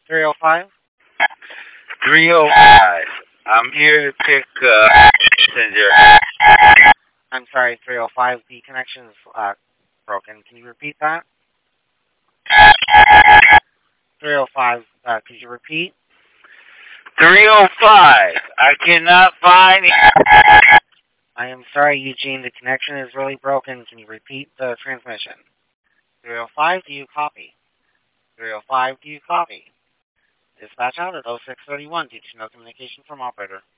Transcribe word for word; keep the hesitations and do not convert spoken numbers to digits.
three oh five? three oh five. I'm here to pick uh, passenger. I'm sorry, three oh five. The connection's uh, broken. Can you repeat that? three oh five. Uh, could you repeat? three oh five. I cannot find it. I am sorry, Eugene. The connection is really broken. Can you repeat the transmission? three oh five, do you copy? three oh five, do you copy? Dispatch out at oh six thirty-one due to no communication from operator.